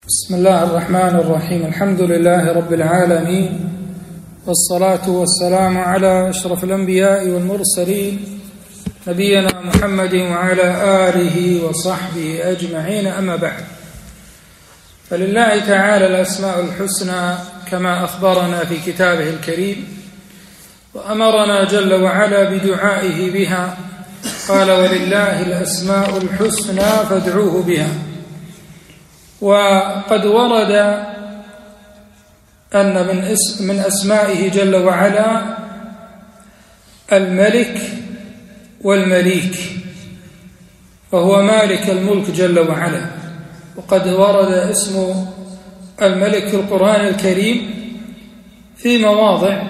بسم الله الرحمن الرحيم. الحمد لله رب العالمين، والصلاة والسلام على أشرف الأنبياء والمرسلين نبينا محمد وعلى آله وصحبه أجمعين. أما بعد، فلله تعالى الأسماء الحسنى كما أخبرنا في كتابه الكريم، وأمرنا جل وعلا بدعائه بها. قال: ولله الأسماء الحسنى فادعوه بها. وقد ورد أن من أسمائه جل وعلا الملك والمليك، فهو مالك الملك جل وعلا. وقد ورد اسم الملك في القرآن الكريم في مواضع،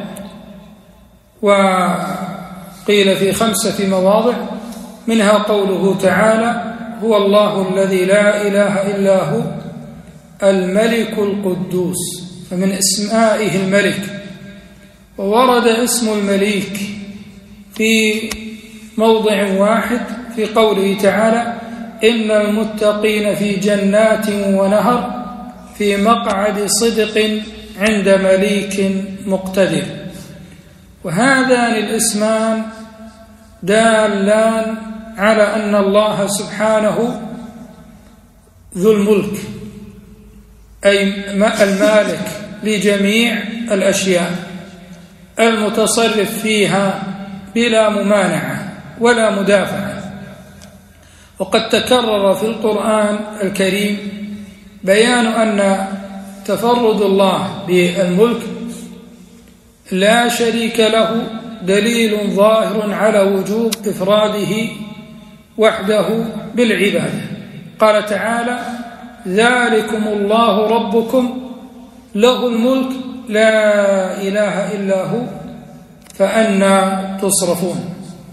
وقيل في 5 مواضع، منها قوله تعالى: هو الله الذي لا إله إلا هو الملك القدوس، فمن اسمائه الملك. وورد اسم المليك في موضع واحد في قوله تعالى: إن المتقين في جنات ونهر في مقعد صدق عند مليك مقتدر. وهذان الاسمان دالان على أن الله سبحانه ذو الملك، أي المالك لجميع الأشياء، المتصرف فيها بلا ممانعة ولا مدافعة. وقد تكرر في القرآن الكريم بيان أن تفرد الله بالملك لا شريك له دليل ظاهر على وجوب إفراده وحده بالعبادة. قال تعالى: ذلكم الله ربكم له الملك لا إله إلا هو فأنى تصرفون.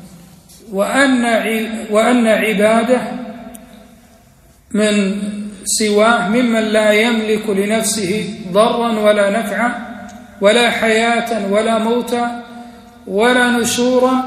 وأن عباده من سواه ممن لا يملك لنفسه ضرا ولا نفعا ولا حياة ولا موتا ولا نشورا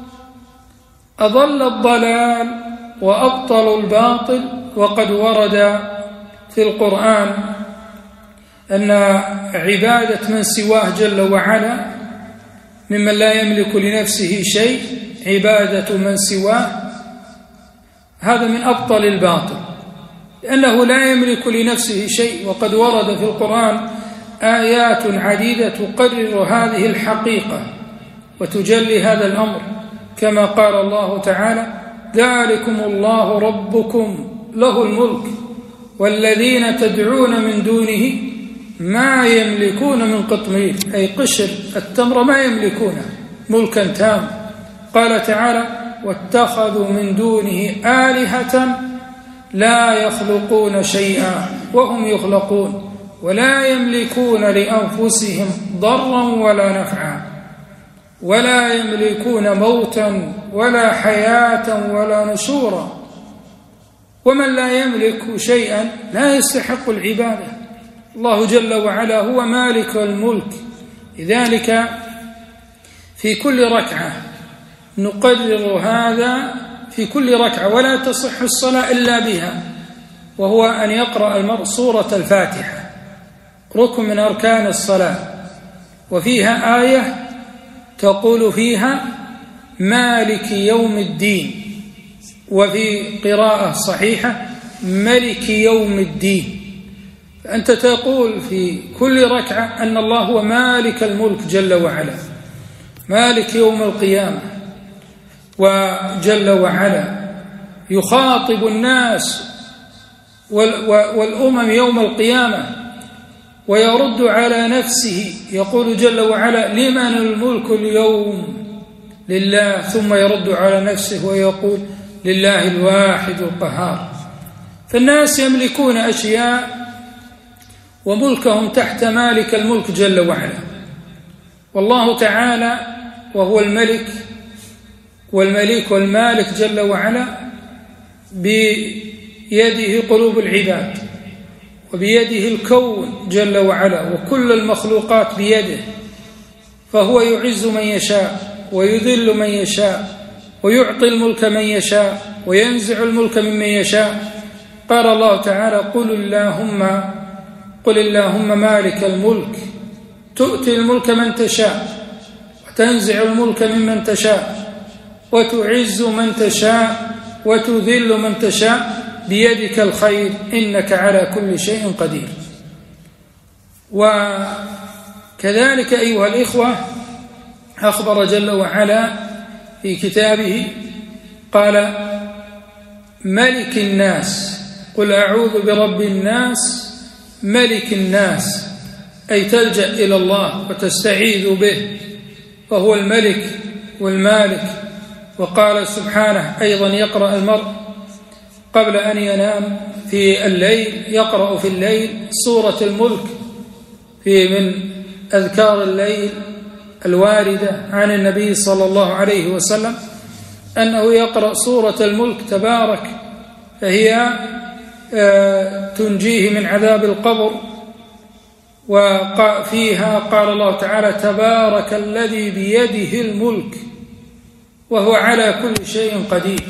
أضل الضلال وأبطل الباطل. وقد ورد في القرآن أن عبادة من سواه جل وعلا ممن لا يملك لنفسه شيء، عبادة من سواه، هذا من أبطل الباطل، لأنه لا يملك لنفسه شيء. وقد ورد في القرآن آيات عديدة تقرر هذه الحقيقة وتجلي هذا الأمر، كما قال الله تعالى: ذلكم الله ربكم له الملك والذين تدعون من دونه ما يملكون من قطمير، أي قشر التمر ما يملكونه ملكا تام. قال تعالى: واتخذوا من دونه آلهة لا يخلقون شيئا وهم يخلقون ولا يملكون لأنفسهم ضرا ولا نفعا ولا يملكون موتا ولا حياة ولا نشورا. ومن لا يملك شيئا لا يستحق العبادة. الله جل وعلا هو مالك الملك. لذلك في كل ركعة نقرر هذا، في كل ركعة، ولا تصح الصلاة إلا بها، وهو أن يقرأ المرء سورة الفاتحة، ركن من أركان الصلاة. وفيها آية تقول فيها: مالك يوم الدين، وفي قراءة صحيحة: ملك يوم الدين. فأنت تقول في كل ركعة أن الله هو مالك الملك جل وعلا، مالك يوم القيامة. وجل وعلا يخاطب الناس والأمم يوم القيامة ويرد على نفسه، يقول جل وعلا: لمن الملك اليوم؟ لله. ثم يرد على نفسه ويقول: لله الواحد القهار. فالناس يملكون أشياء وملكهم تحت مالك الملك جل وعلا. والله تعالى وهو الملك والمليك والمالك جل وعلا بيده قلوب العباد، وبيده الكون جل وعلا، وكل المخلوقات بيده. فهو يعز من يشاء ويذل من يشاء ويعطي الملك من يشاء وينزع الملك ممن يشاء. قال الله تعالى: قل اللهم قل اللهم مالك الملك تؤتي الملك من تشاء وتنزع الملك ممن تشاء وتعز من تشاء وتذل من تشاء بيدك الخير إنك على كل شيء قدير. وكذلك أيها الإخوة أخبر جل وعلا في كتابه قال ملك الناس قل أعوذ برب الناس ملك الناس، أي تلجأ إلى الله وتستعيذ به وهو الملك والمالك. وقال سبحانه أيضا يقرأ المرء قبل أن ينام في الليل، يقرأ في الليل سورة الملك في من أذكار الليل الواردة عن النبي صلى الله عليه وسلم أنه يقرأ سورة الملك تبارك، فهي تنجيه من عذاب القبر. وفيها قال الله تعالى تبارك الذي بيده الملك وهو على كل شيء قدير.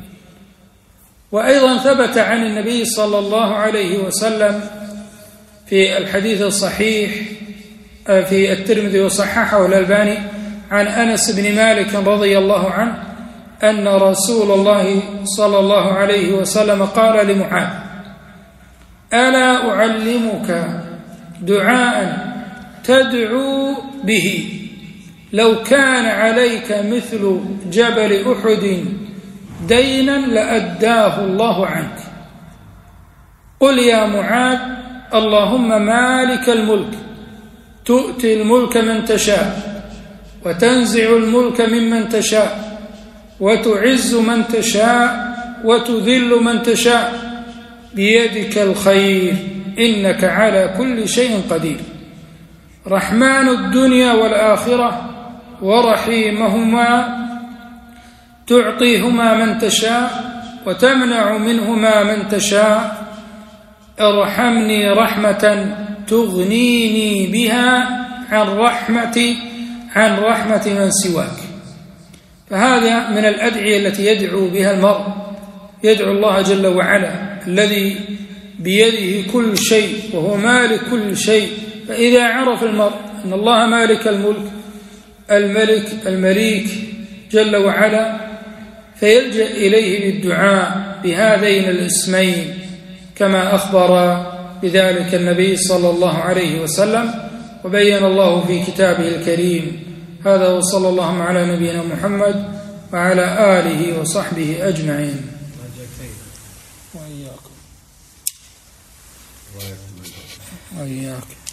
وأيضا ثبت عن النبي صلى الله عليه وسلم في الحديث الصحيح في الترمذي وصححه الألباني عن أنس بن مالك رضي الله عنه أن رسول الله صلى الله عليه وسلم قال لمعاذ ألا أعلمك دعاء تدعو به لو كان عليك مثل جبل أحد دينا لأداه الله عنك. قل يا معاذ اللهم مالك الملك تؤتي الملك من تشاء وتنزع الملك ممن تشاء وتعز من تشاء وتذل من تشاء بيدك الخير إنك على كل شيء قدير. رحمن الدنيا والآخرة ورحيمهما تعطيهما من تشاء وتمنع منهما من تشاء. ارحمني رحمة تغنيني بها عن رحمة من سواك. فهذا من الأدعية التي يدعو بها المرء، يدعو الله جل وعلا الذي بيده كل شيء وهو مالك كل شيء. فإذا عرف المرء أن الله مالك الملك المليك جل وعلا فيلجأ إليه بالدعاء بهذين الاسمين كما أخبر بذلك النبي صلى الله عليه وسلم وبين الله في كتابه الكريم. هذا وصلى الله على نبينا محمد وعلى آله وصحبه أجمعين. وإياكم.